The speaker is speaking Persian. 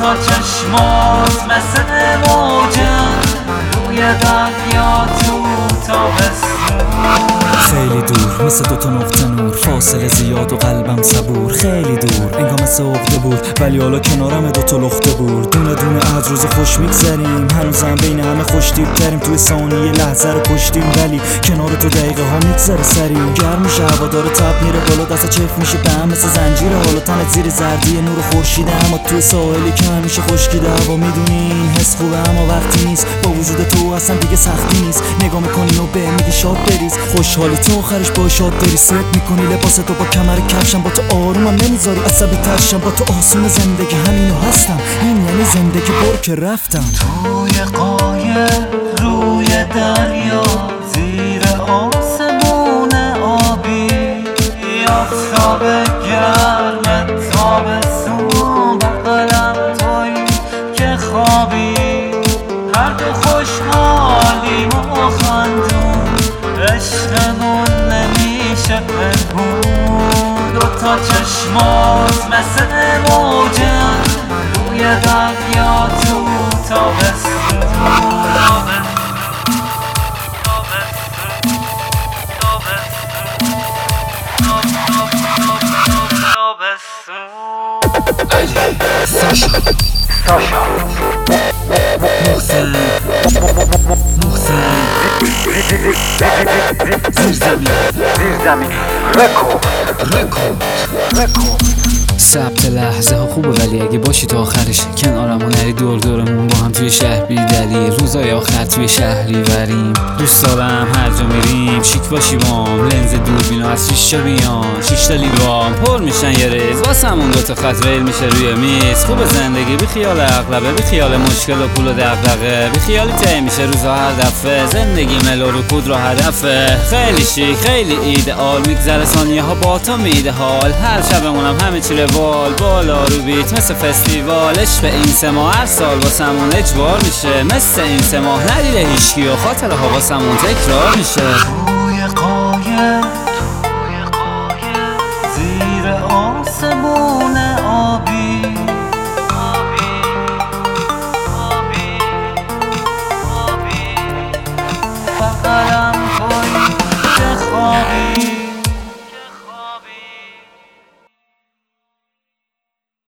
دوتا چشمات مثل موجن روی دریا تو تابستون. خیلی دور مثل دوتا نقطه نور، فاصله زیاد و قلبم صبور. خیلی دور انگار مثل عقده بود ولی حالا کنارم دوتا لخته بود. دونه دونه از روز خوش میگذریم، هنوزم بین همه خوشتیب تریم. توی ثانیه لحظه رو کشتیم ولی کنار تو دقیقه ها میگذره سریم. گرم میشه هوا داره تب میره بالا، دست چف میشه به هم مثل زنجیر. حالا تنت زیر زردی نور خورشیده، اما توی ساحلی که همیشه خشکیده هوا. میدونی این حس خوبه اما وقتی نیست، با وجود تو اصلا دیگه سختی نیست. نگاه میکنی و به میگی شاد بریز، خوشحالی تو آخرش با شاد بری. ست میکنی لباس تو با کمر کفشم، با تو آرومم نمیذاری عصبی ترشم. با تو آسون زندگی همینو هستم، این یعنی زندگی برو که رفتم. توی قایق روی دریا زیر آسمون آبی، آفتاب گرم تابستون بغلم توی که خوابی. هر دو خوشحالیم و خندون، عشقمون نمیشه پنهون. دوتا چشمات مثل موجن روی دریا تو تابستون. ساشا محسن زیرزمین رکورد. ثبت لحظه ها خوبه ولی اگه باشی تا آخرش کنارم و نری دور دورمون با هم توی شهر بی دلیل. روزای آخر توی شهری وریم، دوست دارم هر جا میریم شیک باشی بام. لنز دوربینو از شیشه بیان، 6 تا لیوان پر میشن یه ریز واسمون. دوتا خط ریل میشه روی میز. خوب زندگی بی خیال اغلبه، بی خیال مشکل و پول و دغدغه. بی خیالی طی میشه روزا هر دفعه، زندگی ملو رکود رو هدفه. خیلی شیک خیلی ایدئال میگذره ثانیه ها با تو میده حال. هر شبمونم همه چی روال بالا رو بیت مثل فستیوال. عشق این سه ماه هر سال واسمون اجبار میشه، مثل این سه ماه ندیده هیچکی و خاطره ها واسمون تکرار میشه. توی قایق